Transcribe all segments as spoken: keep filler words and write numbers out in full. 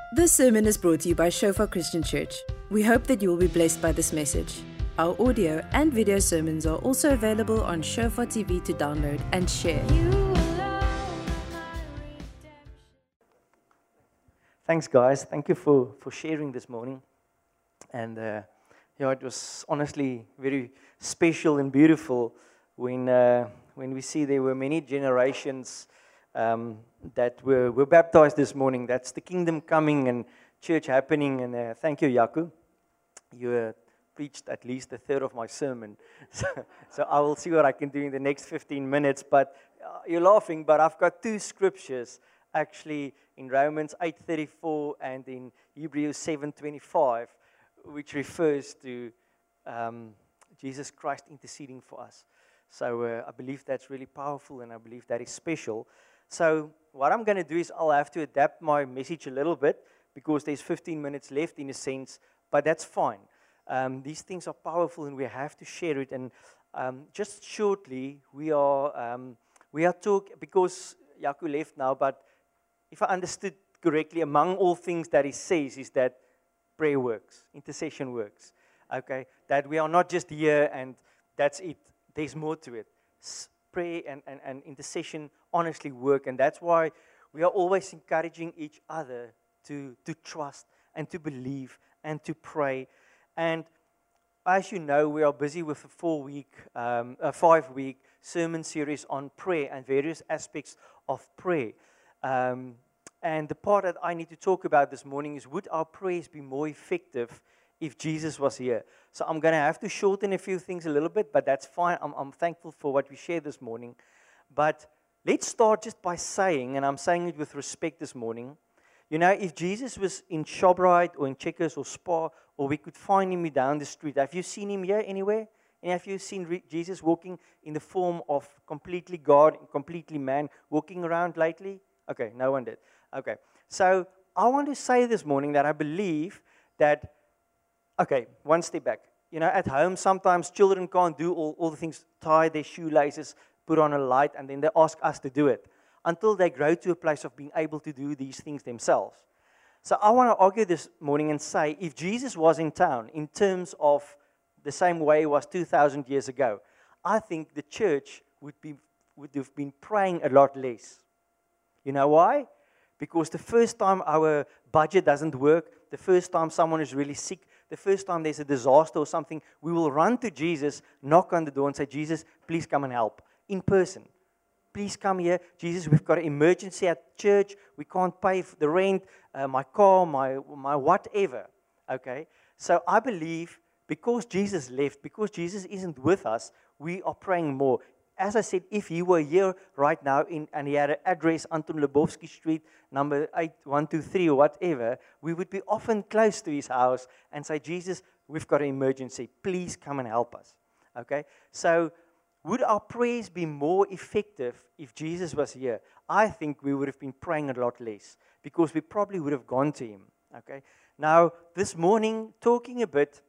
This sermon is brought to you by Shofar Christian Church. We hope that you will be blessed by this message. Our audio and video sermons are also available on Shofar T V to download and share. Thanks, guys. Thank you for, for sharing this morning. And uh, yeah, it was honestly very special and beautiful when uh, when we see there were many generations um, that were, were baptized this morning. That's the kingdom coming and church happening. And uh, thank you, Yaku. You uh, preached at least a third of my sermon. So, so I will see what I can do in the next fifteen minutes. But uh, you're laughing, but I've got two scriptures actually in Romans eight thirty-four and in Hebrews seven twenty-five, which refers to um, Jesus Christ interceding for us. So uh, I believe that's really powerful, and I believe that is special. So what I'm going to do is I'll have to adapt my message a little bit because there's fifteen minutes left in a sense, but that's fine. Um, these things are powerful, and we have to share it. And um, just shortly, we are um, we are talking because Yaku left now, but if I understood correctly, among all things that he says is that prayer works, intercession works. Okay, that we are not just here and that's it. There's more to it. S- prayer and, and, and intercession honestly work, and that's why we are always encouraging each other to, to trust and to believe and to pray. And as you know, we are busy with a four-week, um, a five-week sermon series on prayer and various aspects of prayer. Um, and the part that I need to talk about this morning is, would our prayers be more effective if Jesus was here? So I'm going to have to shorten a few things a little bit, but that's fine. I'm, I'm thankful for what we shared this morning. But let's start just by saying, and I'm saying it with respect this morning, you know, if Jesus was in ShopRite or in Checkers or Spar, or we could find him down the street, have you seen him here anywhere? And have you seen re- Jesus walking in the form of completely God, completely man, walking around lately? Okay, no one did. Okay, so I want to say this morning that I believe that, okay, one step back. You know, at home, sometimes children can't do all, all the things, tie their shoelaces, put on a light, and then they ask us to do it until they grow to a place of being able to do these things themselves. So I want to argue this morning and say, if Jesus was in town, in terms of the same way he was two thousand years ago, I think the church would be would have been praying a lot less. You know why? Because the first time our budget doesn't work, the first time someone is really sick, the first time there's a disaster or something, we will run to Jesus, knock on the door and say, Jesus, please come and help, in person. Please come here. Jesus, we've got an emergency at church. We can't pay for the rent, uh, my car, my, my whatever. Okay? So I believe because Jesus left, because Jesus isn't with us, we are praying more. As I said, if he were here right now in, and he had an address, Anton Lebowski Street, number eight one two three or whatever, we would be often close to his house and say, Jesus, we've got an emergency. Please come and help us. Okay? So would our prayers be more effective if Jesus was here? I think we would have been praying a lot less because we probably would have gone to him. Okay? Now, this morning, talking a bit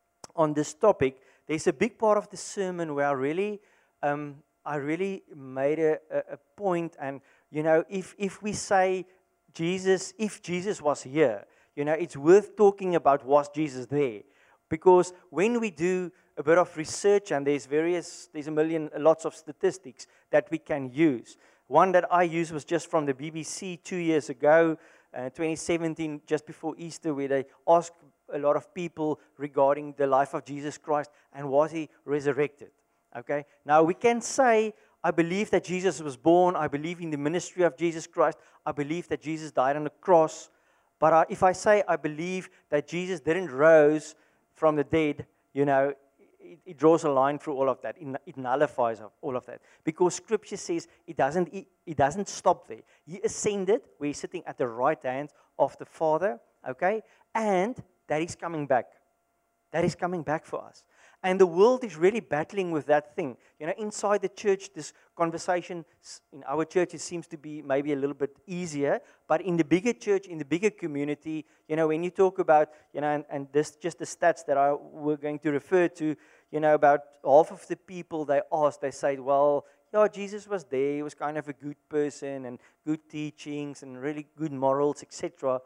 on this topic, there's a big part of the sermon where I really... Um, I really made a, a, a point, and you know, if if we say Jesus, if Jesus was here, you know, it's worth talking about, was Jesus there? Because when we do a bit of research, and there's various, there's a million, lots of statistics that we can use. One that I used was just from the B B C two years ago, uh, twenty seventeen, just before Easter, where they asked a lot of people regarding the life of Jesus Christ and was he resurrected. Okay, now we can say, I believe that Jesus was born, I believe in the ministry of Jesus Christ, I believe that Jesus died on the cross, but I, if I say I believe that Jesus didn't rise from the dead, you know, it, it draws a line through all of that, it, it nullifies all of that, because Scripture says it doesn't, it, it doesn't stop there. He ascended, where he's sitting at the right hand of the Father, okay, and that he's coming back. That is coming back for us. And the world is really battling with that thing. You know, inside the church, this conversation, in our church, it seems to be maybe a little bit easier. But in the bigger church, in the bigger community, you know, when you talk about, you know, and, and this just the stats that I were going to refer to, you know, about half of the people they asked, they say, well, yeah, Jesus was there. He was kind of a good person and good teachings and really good morals, et cetera.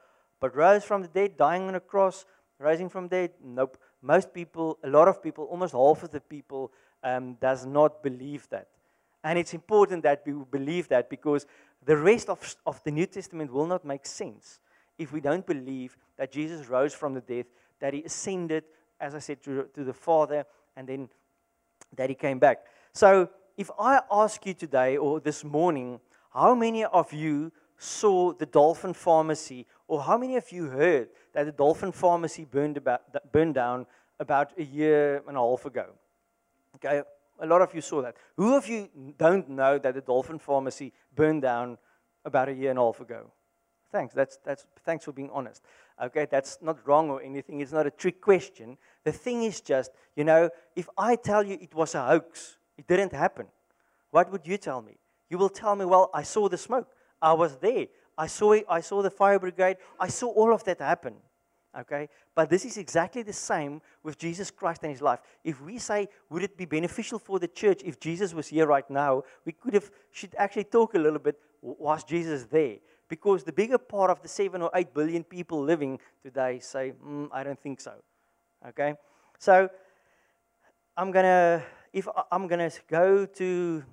But rose from the dead, dying on a cross, rising from the dead, nope. Most people, a lot of people, almost half of the people um, does not believe that. And it's important that we believe that, because the rest of, of the New Testament will not make sense if we don't believe that Jesus rose from the dead, that he ascended, as I said, to, to the Father, and then that he came back. So if I ask you today or this morning, how many of you saw the Dolphin Pharmacy, or how many of you heard that the Dolphin Pharmacy burned, about, burned down about a year and a half ago? Okay, a lot of you saw that. Who of you don't know that the Dolphin Pharmacy burned down about a year and a half ago? Thanks, that's, that's, thanks for being honest. Okay, that's not wrong or anything. It's not a trick question. The thing is just, you know, if I tell you it was a hoax, it didn't happen, what would you tell me? You will tell me, well, I saw the smoke. I was there. I saw it. I saw the fire brigade. I saw all of that happen. Okay? But this is exactly the same with Jesus Christ and his life. If we say, would it be beneficial for the church if Jesus was here right now, we could have, should actually talk a little bit, was Jesus there? Because the bigger part of the seven or eight billion people living today say, mm, I don't think so. Okay? So, I'm going to, if I'm going to go to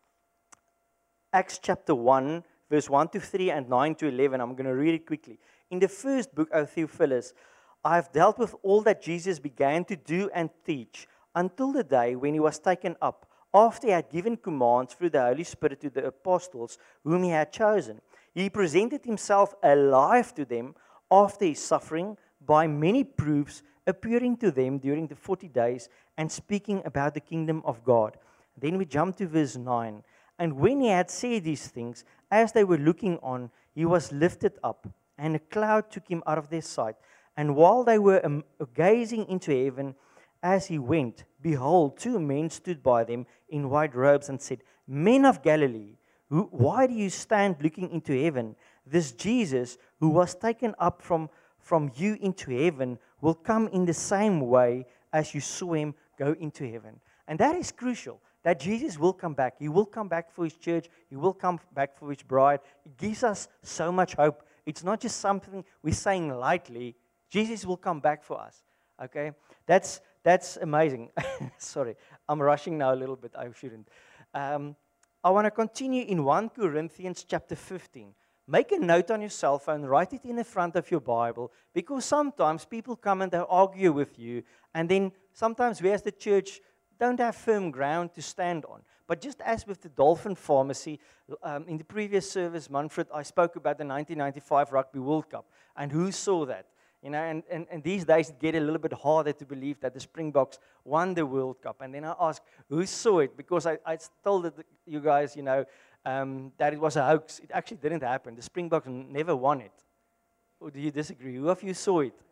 Acts chapter one, verse one to three and nine to eleven. I'm going to read it quickly. In the first book, O Theophilus, I have dealt with all that Jesus began to do and teach until the day when he was taken up, after he had given commands through the Holy Spirit to the apostles whom he had chosen. He presented himself alive to them after his suffering by many proofs, appearing to them during the forty days and speaking about the kingdom of God. Then we jump to verse nine. And when he had said these things, as they were looking on, he was lifted up, and a cloud took him out of their sight. And while they were um, gazing into heaven as he went, behold, two men stood by them in white robes and said, Men of Galilee, who, why do you stand looking into heaven? This Jesus, who was taken up from, from you into heaven, will come in the same way as you saw him go into heaven. And that is crucial. That Jesus will come back. He will come back for his church. He will come back for his bride. It gives us so much hope. It's not just something we're saying lightly. Jesus will come back for us. Okay? That's that's amazing. Sorry, I'm rushing now a little bit. I shouldn't. Um, I want to continue in First Corinthians chapter fifteen. Make a note on your cell phone. Write it in the front of your Bible. Because sometimes people come and they argue with you. And then sometimes we as the church don't have firm ground to stand on. But just as with the Dolphin Pharmacy, um, in the previous service, Manfred, I spoke about the nineteen ninety-five Rugby World Cup. And who saw that? You know, and, and, and these days it gets a little bit harder to believe that the Springboks won the World Cup. And then I asked, who saw it? Because I, I told you guys, you know, um, that it was a hoax. It actually didn't happen. The Springboks never won it. Or do you disagree? Who of you saw it?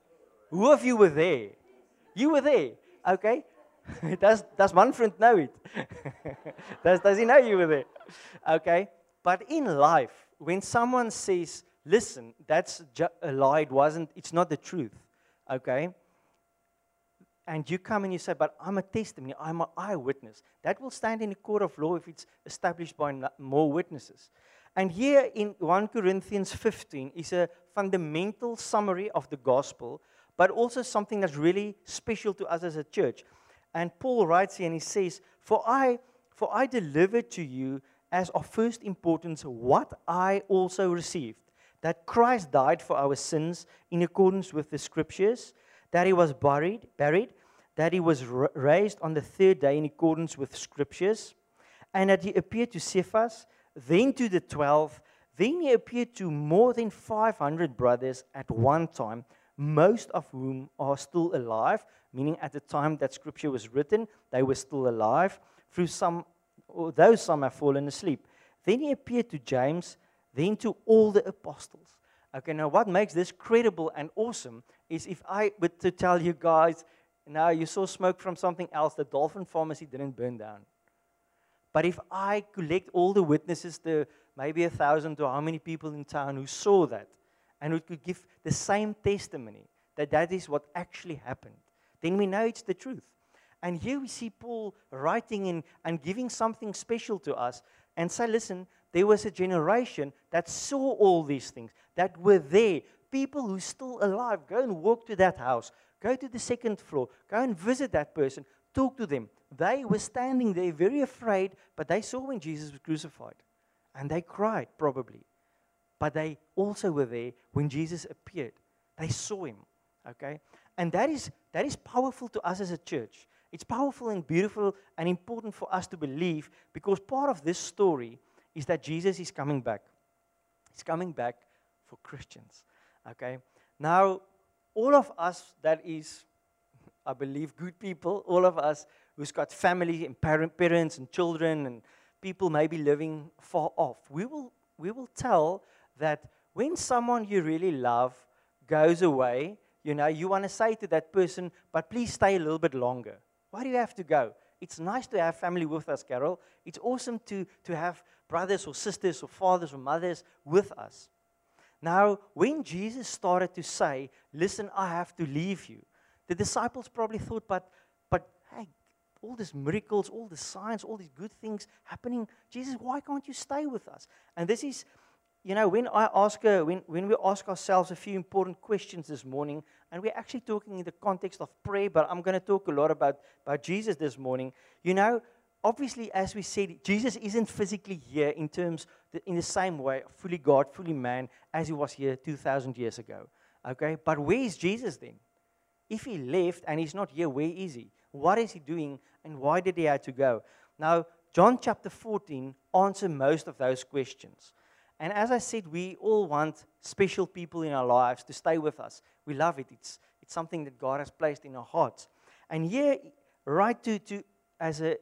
Who of you were there? You were there, okay? does, does Manfred know it? does, does he know you were there? Okay, but in life, when someone says, listen, that's ju- a lie, it wasn't, it's not the truth, okay? And you come and you say, but I'm a testimony, I'm an eyewitness. That will stand in a court of law if it's established by no, more witnesses. And here in First Corinthians fifteen is a fundamental summary of the gospel, but also something that's really special to us as a church. And Paul writes here and he says, For I, for I delivered to you as of first importance what I also received, that Christ died for our sins in accordance with the Scriptures, that he was buried, buried, that he was ra- raised on the third day in accordance with Scriptures, and that he appeared to Cephas, then to the twelve, then he appeared to more than five hundred brothers at one time, most of whom are still alive, meaning at the time that Scripture was written, they were still alive, through some, although some have fallen asleep. Then he appeared to James, then to all the apostles. Okay, now what makes this credible and awesome is if I were to tell you guys, now you saw smoke from something else, the Dolphin Pharmacy didn't burn down. But if I collect all the witnesses, the maybe a thousand or how many people in town who saw that, and who could give the same testimony that that is what actually happened, then we know it's the truth. And here we see Paul writing in and giving something special to us and say, listen, there was a generation that saw all these things, that were there, people who's still alive. Go and walk to that house. Go to the second floor. Go and visit that person. Talk to them. They were standing there very afraid, but they saw when Jesus was crucified. And they cried, probably. But they also were there when Jesus appeared. They saw him. Okay? And that is, that is powerful to us as a church. It's powerful and beautiful and important for us to believe, because part of this story is that Jesus is coming back. He's coming back for Christians. Okay? Now, all of us that is, I believe, good people, all of us who's got family and parent, parents and children and people maybe living far off, we will, we will tell that when someone you really love goes away, you know, you want to say to that person, but please stay a little bit longer. Why do you have to go? It's nice to have family with us, Carol. It's awesome to, to have brothers or sisters or fathers or mothers with us. Now, when Jesus started to say, listen, I have to leave you, the disciples probably thought, but, but hey, all these miracles, all the signs, all these good things happening, Jesus, why can't you stay with us? And this is, you know, when I ask her, when, when we ask ourselves a few important questions this morning, and we're actually talking in the context of prayer, but I'm going to talk a lot about, about Jesus this morning. You know, obviously, as we said, Jesus isn't physically here in terms, the, in the same way, fully God, fully man, as he was here two thousand years ago. Okay, but where is Jesus then? If he left and he's not here, where is he? What is he doing, and why did he have to go? Now, John chapter fourteen answers most of those questions. And as I said, we all want special people in our lives to stay with us. We love it. It's, it's something that God has placed in our hearts. And here, right to, to as an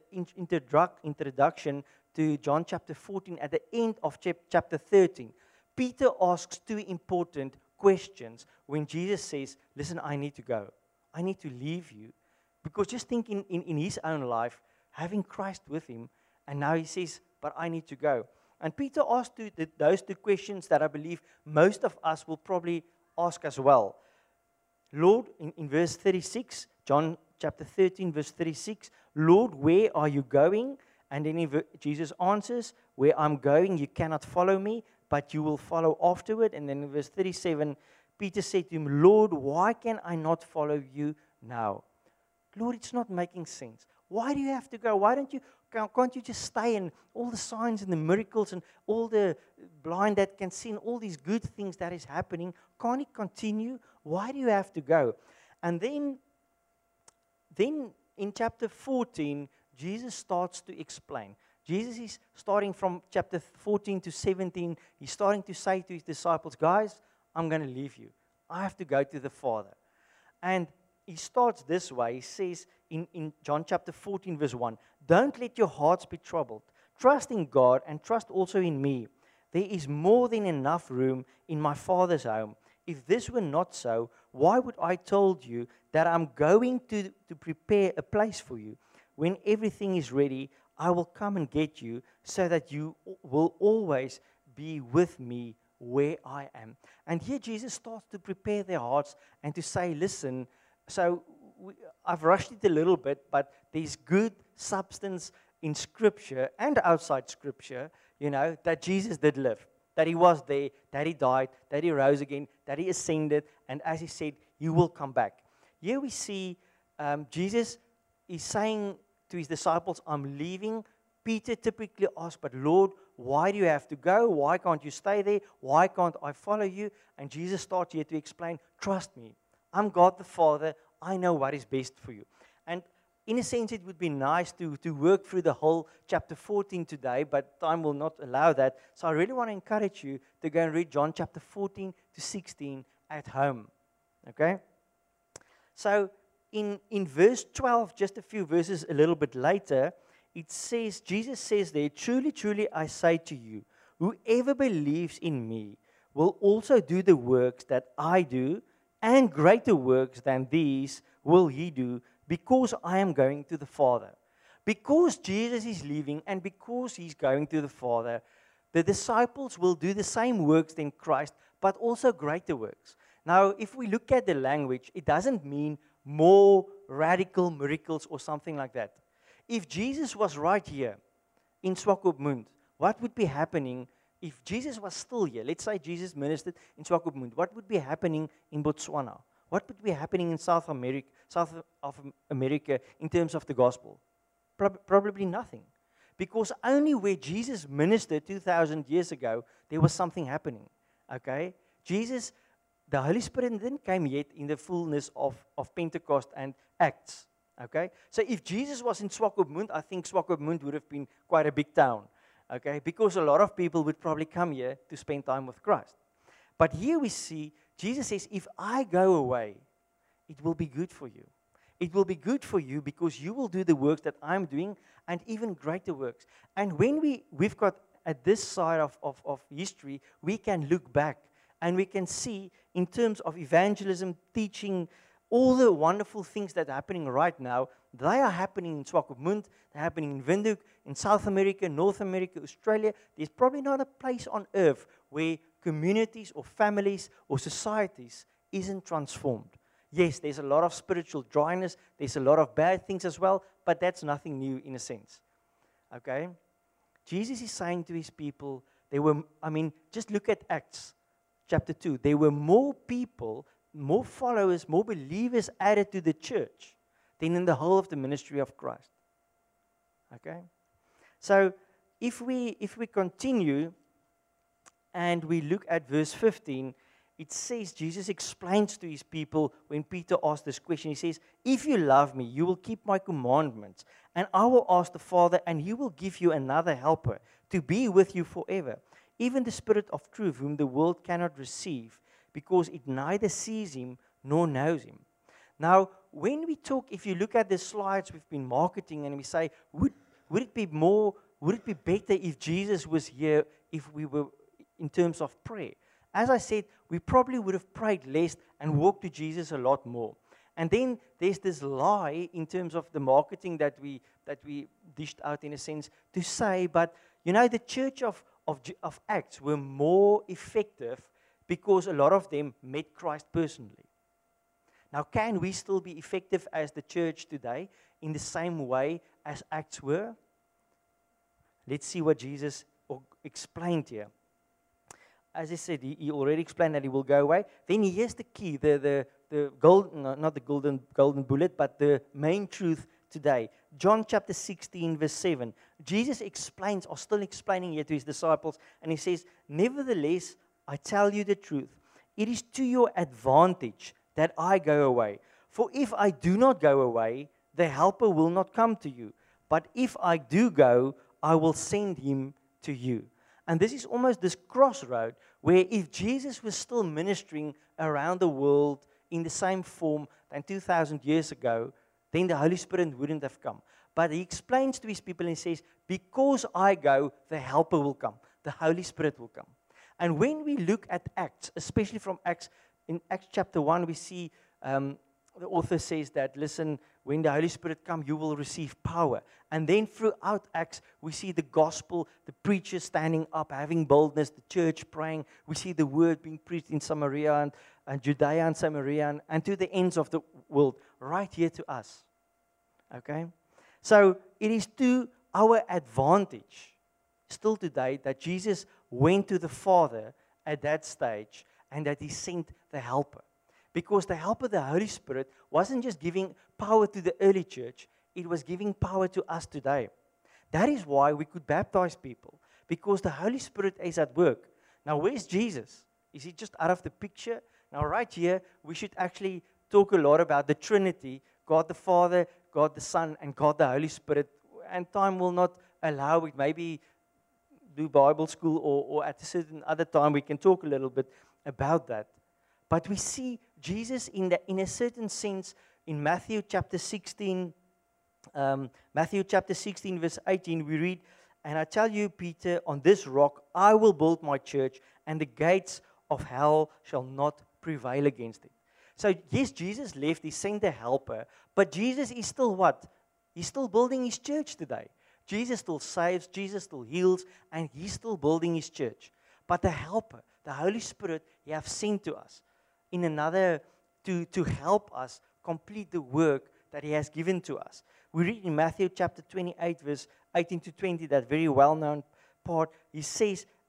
introduction to John chapter fourteen, at the end of chapter thirteen, Peter asks two important questions when Jesus says, listen, I need to go. I need to leave you. Because just think in, in, in his own life, having Christ with him, and now he says, but I need to go. And Peter asked two, the, those two questions that I believe most of us will probably ask as well. Lord, in, in verse thirty-six, John chapter thirteen, verse thirty-six, Lord, where are you going? And then he, Jesus answers, where I'm going, you cannot follow me, but you will follow afterward. And then in verse thirty-seven, Peter said to him, Lord, why can I not follow you now? Lord, it's not making sense. Why do you have to go? Why don't you, can't you just stay, and all the signs and the miracles and all the blind that can see and all these good things that is happening, can't it continue? Why do you have to go? And then, then in chapter fourteen, Jesus starts to explain. Jesus is starting from chapter fourteen to seventeen. He's starting to say to his disciples, guys, I'm going to leave you. I have to go to the Father. And he starts this way. He says in, in John chapter fourteen, verse one, don't let your hearts be troubled. Trust in God and trust also in me. There is more than enough room in my Father's home. If this were not so, why would I told you that I'm going to, to prepare a place for you? When everything is ready, I will come and get you so that you will always be with me where I am. And here Jesus starts to prepare their hearts and to say, listen, so we, I've rushed it a little bit, but there's good substance in Scripture and outside Scripture, you know, that Jesus did live, that he was there, that he died, that he rose again, that he ascended, and as he said, he will come back. Here we see um, Jesus is saying to his disciples, I'm leaving. Peter typically asks, but Lord, why do you have to go? Why can't you stay there? Why can't I follow you? And Jesus starts here to explain, trust me. I'm God the Father. I know what is best for you. And in a sense, it would be nice to, to work through the whole chapter fourteen today, but time will not allow that. So I really want to encourage you to go and read John chapter fourteen to sixteen at home. Okay? So in, in verse twelve, just a few verses a little bit later, it says, Jesus says there, truly, truly, I say to you, whoever believes in me will also do the works that I do, and greater works than these will he do, because I am going to the Father. Because Jesus is leaving, and because he's going to the Father, the disciples will do the same works than Christ, but also greater works. Now, if we look at the language, it doesn't mean more radical miracles or something like that. If Jesus was right here in Swakopmund, what would be happening? if Jesus was still here, let's say Jesus ministered in Swakopmund, what would be happening in Botswana? What would be happening in South America, South of America in terms of the gospel? Prob- probably nothing. Because only where Jesus ministered two thousand years ago, there was something happening. Okay? Jesus, the Holy Spirit didn't come yet in the fullness of, of Pentecost and Acts. Okay? So if Jesus was in Swakopmund, I think Swakopmund would have been quite a big town. Okay? Because a lot of people would probably come here to spend time with Christ. But here we see, Jesus says, if I go away, it will be good for you. It will be good for you because you will do the works that I'm doing and even greater works. And when we, we've got at this side of, of, of history, we can look back and we can see in terms of evangelism, teaching, all the wonderful things that are happening right now, they are happening in Swakopmund, they're happening in Windhoek, in South America, North America, Australia. There's probably not a place on earth where communities or families or societies isn't transformed. Yes, there's a lot of spiritual dryness, there's a lot of bad things as well, but that's nothing new in a sense. Okay? Jesus is saying to his people, there were, I mean, just look at Acts chapter two. There were more people, more followers, more believers added to the church than in the whole of the ministry of Christ. Okay? So, if we if we continue and we look at verse fifteen, it says, Jesus explains to his people when Peter asked this question, he says, if you love me, you will keep my commandments, and I will ask the Father, and he will give you another helper to be with you forever, even the Spirit of truth, whom the world cannot receive, because it neither sees him nor knows him. Now, when we talk, if you look at the slides we've been marketing, and we say, would, would it be more, would it be better if Jesus was here, if we were in terms of prayer? As I said, we probably would have prayed less and walked to Jesus a lot more. And then there's this lie in terms of the marketing that we that we dished out in a sense to say, but you know, the church of, of, of Acts were more effective because a lot of them met Christ personally. Now, can we still be effective as the church today in the same way as Acts were? Let's see what Jesus explained here. As I said, he, he already explained that he will go away. Then here's the key, the the the gold, no, not the golden golden bullet, but the main truth today. John chapter sixteen, verse seven. Jesus explains, or still explaining here to his disciples, and he says, nevertheless, I tell you the truth. It is to your advantage that I go away. For if I do not go away, the helper will not come to you. But if I do go, I will send him to you. And this is almost this crossroad where if Jesus was still ministering around the world in the same form than two thousand years ago, then the Holy Spirit wouldn't have come. But he explains to his people and says, because I go, the helper will come. The Holy Spirit will come. And when we look at Acts, especially from Acts, in Acts chapter one, we see um, the author says that, listen, when the Holy Spirit comes, you will receive power. And then throughout Acts, we see the gospel, the preachers standing up, having boldness, the church praying. We see the word being preached in Samaria and, and Judea and Samaria and, and to the ends of the world, right here to us. Okay? So it is to our advantage, still today, that Jesus went to the Father at that stage and that he sent the helper. Because the helper, the Holy Spirit, wasn't just giving power to the early church, it was giving power to us today. That is why we could baptize people, because the Holy Spirit is at work. Now, where's Jesus? Is he just out of the picture? Now, right here, we should actually talk a lot about the Trinity, God the Father, God the Son, and God the Holy Spirit. And time will not allow it. Maybe do Bible school, or, or at a certain other time we can talk a little bit about that. But we see Jesus in the, in a certain sense in Matthew chapter sixteen, um, Matthew chapter sixteen verse eighteen, we read, and I tell you, Peter, on this rock I will build my church, and the gates of hell shall not prevail against it. So yes, Jesus left, he sent a helper, but Jesus is still what? He's still building his church today. Jesus still saves, Jesus still heals, and he's still building his church. But the helper, the Holy Spirit, he has sent to us in another, to, to help us complete the work that he has given to us. We read in Matthew chapter twenty-eight, verse eighteen to twenty, that very well-known part. He says,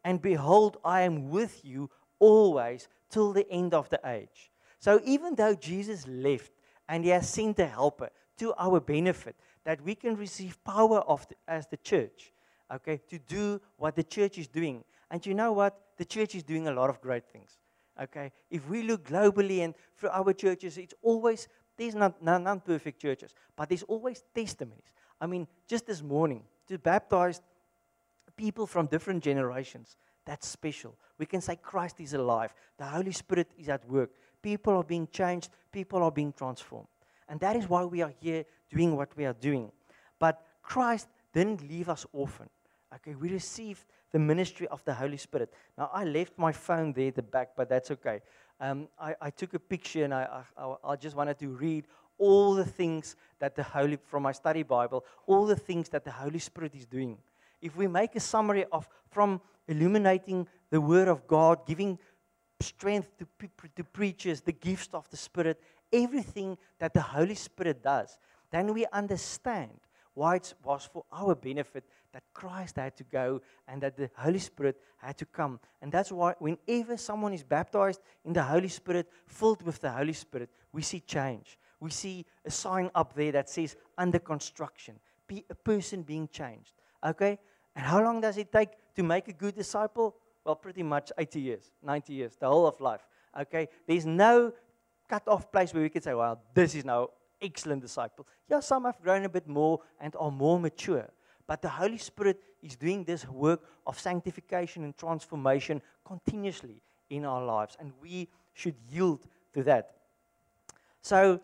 and behold, I am with you always till the end of the age. So even though Jesus left and he has sent a helper to our benefit, that we can receive power of the, as the church, okay, to do what the church is doing. And you know what? The church is doing a lot of great things. Okay, if we look globally and for our churches, it's always, there's not non-perfect churches, but there's always testimonies. I mean, just this morning, to baptize people from different generations, that's special. We can say Christ is alive. The Holy Spirit is at work. People are being changed. People are being transformed. And that is why we are here doing what we are doing. But Christ didn't leave us orphan. Okay, we received the ministry of the Holy Spirit. Now, I left my phone there at the back, but that's okay. Um, I, I took a picture, and I, I, I just wanted to read all the things that the Holy, from my study Bible, all the things that the Holy Spirit is doing. If we make a summary of, from illuminating the Word of God, giving strength to, to preachers, the gifts of the Spirit, everything that the Holy Spirit does, then we understand why it was for our benefit that Christ had to go and that the Holy Spirit had to come. And that's why whenever someone is baptized in the Holy Spirit, filled with the Holy Spirit, we see change. We see a sign up there that says, under construction, be a person being changed. Okay? And how long does it take to make a good disciple? Well, pretty much eighty years, ninety years, the whole of life. Okay? There's no cut-off place where we can say, well, this is now excellent disciple. Yeah, some have grown a bit more and are more mature. But the Holy Spirit is doing this work of sanctification and transformation continuously in our lives. And we should yield to that. So,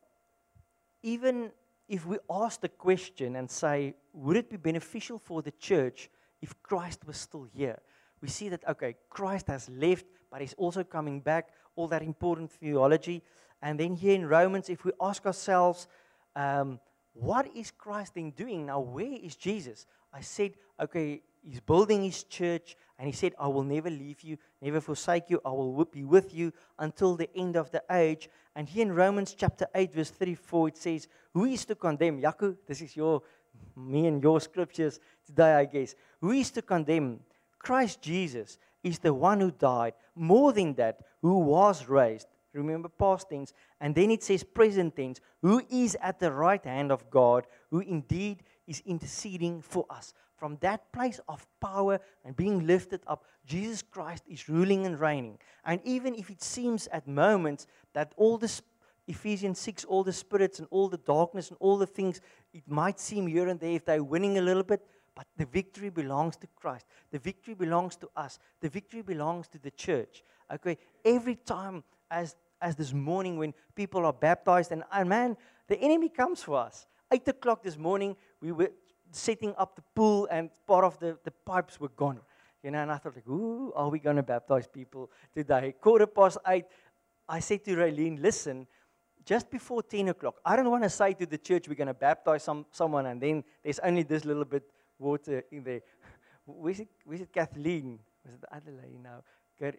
even if we ask the question and say, would it be beneficial for the church if Christ was still here? We see that, okay, Christ has left, but he's also coming back, all that important theology. And then here in Romans, if we ask ourselves, um, what is Christ then doing? Now, where is Jesus? I said, okay, he's building his church, and he said, I will never leave you, never forsake you, I will be with you until the end of the age. And here in Romans chapter eight, verse thirty-four, it says, who is to condemn? Yaku, this is your, me and your scriptures today, I guess. Who is to condemn? Christ Jesus is the one who died, more than that, who was raised. Remember past tense, and then it says present tense, who is at the right hand of God, who indeed is interceding for us. From that place of power and being lifted up, Jesus Christ is ruling and reigning. And even if it seems at moments that all this, Ephesians six, all the spirits and all the darkness and all the things, it might seem here and there if they're winning a little bit, but the victory belongs to Christ. The victory belongs to us. The victory belongs to the church. Okay, every time as as this morning when people are baptized, and, and man, the enemy comes for us. Eight o'clock this morning, we were setting up the pool, and part of the, the pipes were gone. You know, and I thought, like, ooh, are we going to baptize people today? Quarter past eight, I said to Raylene, listen, just before ten o'clock, I don't want to say to the church we're going to baptize some someone, and then there's only this little bit water in there. Where's it, where's it Kathleen? Was it the other lady now? Good.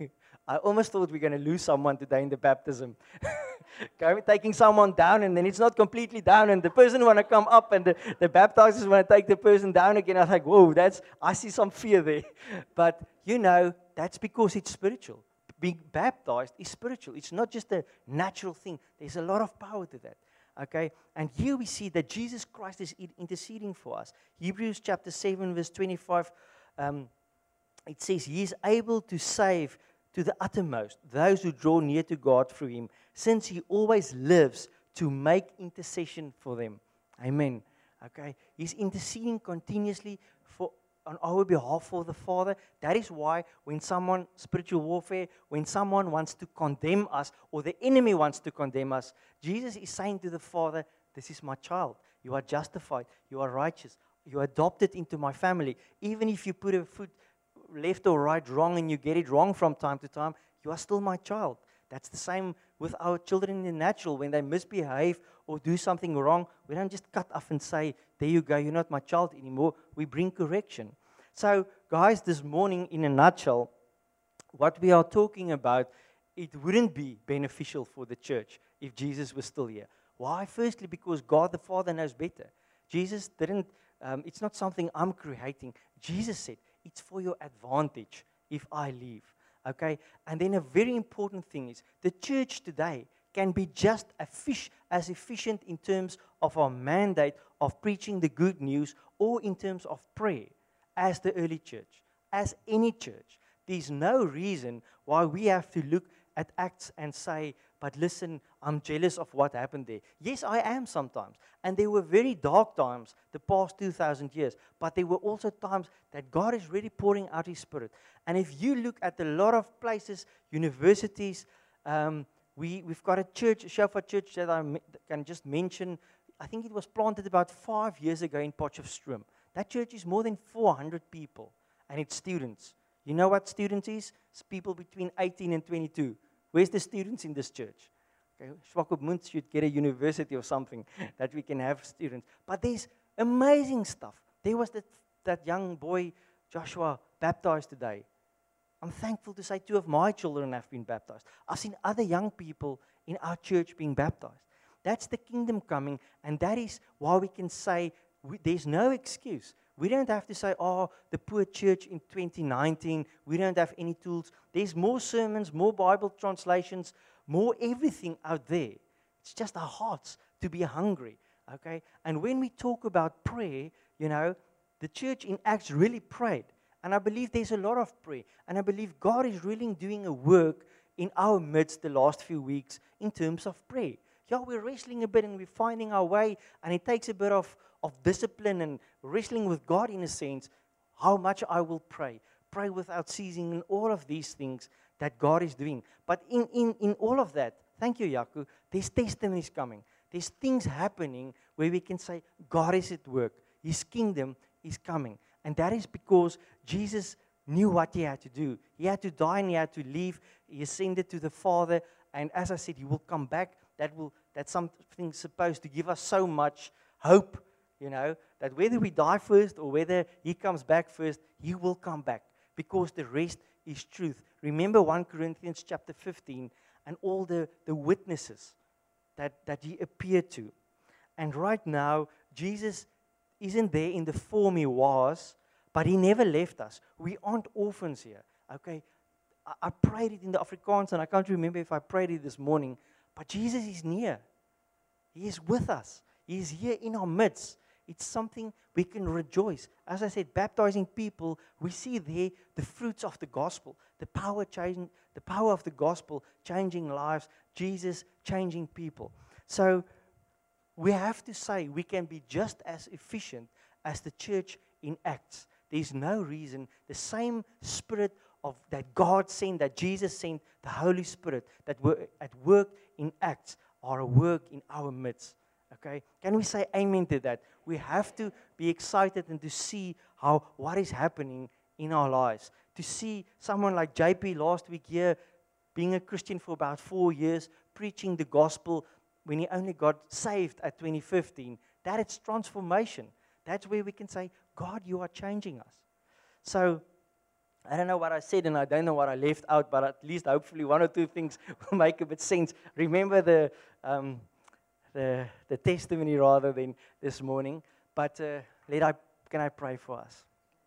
I almost thought we we're going to lose someone today in the baptism. Okay, taking someone down, and then it's not completely down, and the person want to come up, and the, the baptizers want to take the person down again. I was like, whoa, that's, I see some fear there. But, you know, that's because it's spiritual. Being baptized is spiritual. It's not just a natural thing. There's a lot of power to that. Okay, and here we see that Jesus Christ is interceding for us. Hebrews chapter seven, verse twenty-five, um, it says, he is able to save to the uttermost those who draw near to God through him, since he always lives to make intercession for them. Amen. Okay, he's interceding continuously for on our behalf for the Father. That is why when someone, spiritual warfare, when someone wants to condemn us, or the enemy wants to condemn us, Jesus is saying to the Father, this is my child. You are justified. You are righteous. You are adopted into my family. Even if you put a foot left or right wrong and you get it wrong from time to time, you are still my child. That's the same with our children in the natural. When they misbehave or do something wrong, we don't just cut off and say, there you go, you're not my child anymore. We bring correction. So, guys, this morning, in a nutshell, what we are talking about, it wouldn't be beneficial for the church if Jesus was still here. Why? Firstly, because God the Father knows better. Jesus didn't, um, it's not something I'm creating. Jesus said, it's for your advantage if I leave. Okay? And then a very important thing is the church today can be just effic- as efficient in terms of our mandate of preaching the good news or in terms of prayer as the early church, as any church. There's no reason why we have to look at Acts and say, but listen, I'm jealous of what happened there. Yes, I am sometimes. And there were very dark times the past two thousand years. But there were also times that God is really pouring out His Spirit. And if you look at a lot of places, universities, um, we, we've got a church, a Shofar church that I me- can just mention. I think it was planted about five years ago in Potchefstroom. That church is more than four hundred people. And it's students. You know what students is? It's people between eighteen and twenty-two. Where's the students in this church? Okay, Swakopmund should get a university or something that we can have students. But there's amazing stuff. There was that, that young boy, Joshua, baptized today. I'm thankful to say two of my children have been baptized. I've seen other young people in our church being baptized. That's the kingdom coming, and that is why we can say we, there's no excuse. We don't have to say, oh, the poor church in twenty nineteen, we don't have any tools. There's more sermons, more Bible translations, more everything out there. It's just our hearts to be hungry, okay? And when we talk about prayer, you know, the church in Acts really prayed. And I believe there's a lot of prayer. And I believe God is really doing a work in our midst the last few weeks in terms of prayer. Yeah, we're wrestling a bit and we're finding our way, and it takes a bit of, of discipline and wrestling with God in a sense, how much I will pray. Pray without ceasing and all of these things that God is doing. But in, in, in all of that, thank you, Yaku, there's testimonies coming. There's things happening where we can say, God is at work. His kingdom is coming. And that is because Jesus knew what He had to do. He had to die and He had to leave. He ascended to the Father. And as I said, He will come back. That will that's something supposed to give us so much hope, you know, that whether we die first or whether He comes back first, He will come back because the rest is truth. Remember First Corinthians chapter fifteen and all the, the witnesses that, that He appeared to. And right now, Jesus isn't there in the form He was, but He never left us. We aren't orphans here, okay? I, I prayed it in the Afrikaans, and I can't remember if I prayed it this morning, but Jesus is near. He is with us. He is here in our midst. It's something we can rejoice. As I said, baptizing people, we see there the fruits of the gospel, the power changing, the power of the gospel changing lives, Jesus changing people. So we have to say we can be just as efficient as the church in Acts. There's no reason the same Spirit of that God sent, that Jesus sent, the Holy Spirit that were at work in Acts are at work in our midst. Okay, can we say amen to that? We have to be excited and to see how what is happening in our lives. To see someone like J P last week here, being a Christian for about four years, preaching the gospel when he only got saved at twenty fifteen. That is transformation. That's where we can say, God, you are changing us. So, I don't know what I said and I don't know what I left out, but at least hopefully one or two things will make a bit sense. Remember the um, the, the testimony rather than this morning. But uh, let I can I pray for us.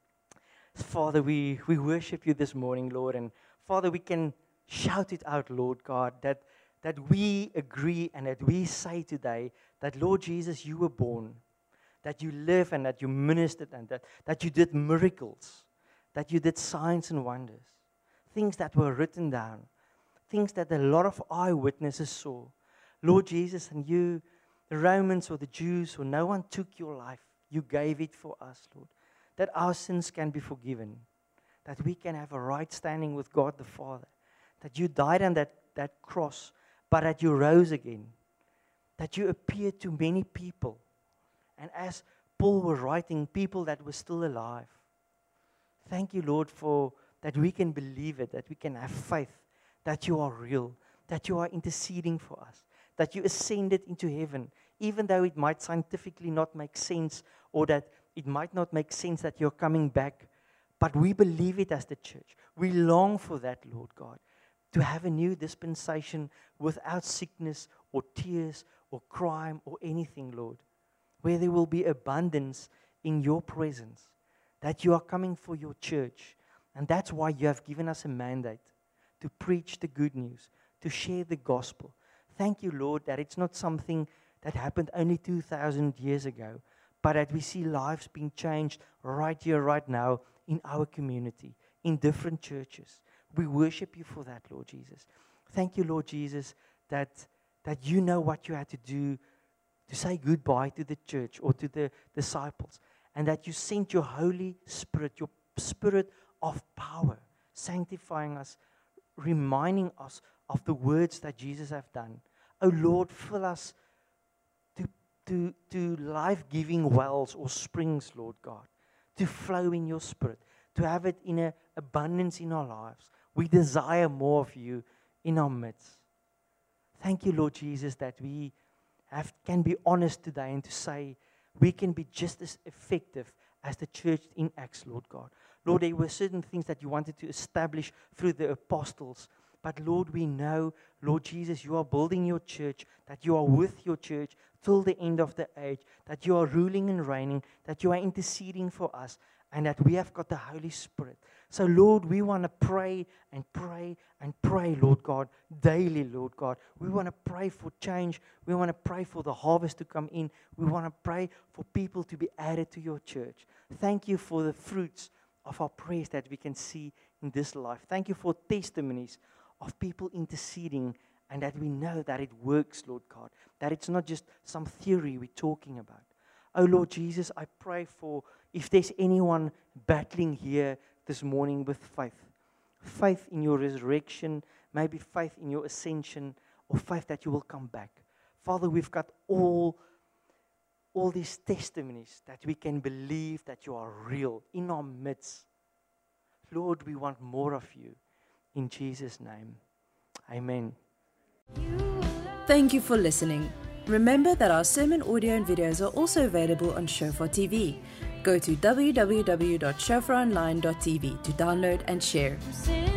Father, we, we worship You this morning, Lord. And Father, we can shout it out, Lord God, that, that we agree and that we say today that, Lord Jesus, You were born, that You live and that You ministered and that, that You did miracles, that You did signs and wonders, things that were written down, things that a lot of eyewitnesses saw. Lord Jesus, and You, the Romans or the Jews or no one took Your life. You gave it for us, Lord, that our sins can be forgiven, that we can have a right standing with God the Father, that You died on that, that cross, but that You rose again, that You appeared to many people. And as Paul was writing, people that were still alive. Thank You, Lord, for that we can believe it, that we can have faith, that You are real, that You are interceding for us, that You ascended into heaven, even though it might scientifically not make sense, or that it might not make sense that You're coming back, but we believe it as the church. We long for that, Lord God, to have a new dispensation without sickness or tears or crime or anything, Lord, where there will be abundance in Your presence, that you are coming for your church. And that's why you have given us a mandate to preach the good news, to share the gospel. Thank you, Lord, that it's not something that happened only two thousand years ago, but that we see lives being changed right here, right now, in our community, in different churches. We worship you for that, Lord Jesus. Thank you, Lord Jesus, that, that you know what you had to do to say goodbye to the church or to the disciples, and that you sent your Holy Spirit, your Spirit of power, sanctifying us, reminding us of the words that Jesus have done. Oh Lord, fill us to, to, to life-giving wells or springs, Lord God, to flow in your Spirit, to have it in a abundance in our lives. We desire more of you in our midst. Thank you, Lord Jesus, that we have, can be honest today and to say we can be just as effective as the church in Acts, Lord God. Lord, there were certain things that you wanted to establish through the apostles. But Lord, we know, Lord Jesus, you are building your church, that you are with your church till the end of the age, that you are ruling and reigning, that you are interceding for us, and that we have got the Holy Spirit. So Lord, we want to pray and pray and pray, Lord God, daily, Lord God. We want to pray for change. We want to pray for the harvest to come in. We want to pray for people to be added to your church. Thank you for the fruits of our prayers that we can see in this life. Thank you for testimonies of people interceding, and that we know that it works, Lord God, that it's not just some theory we're talking about. Oh Lord Jesus, I pray for if there's anyone battling here this morning with faith, faith in your resurrection, maybe faith in your ascension, or faith that you will come back. Father, we've got all, all these testimonies that we can believe that you are real in our midst. Lord, we want more of you. In Jesus' name, amen. Thank you for listening. Remember that our sermon audio and videos are also available on Shofar T V. Go to w w w dot shofar online dot t v to download and share.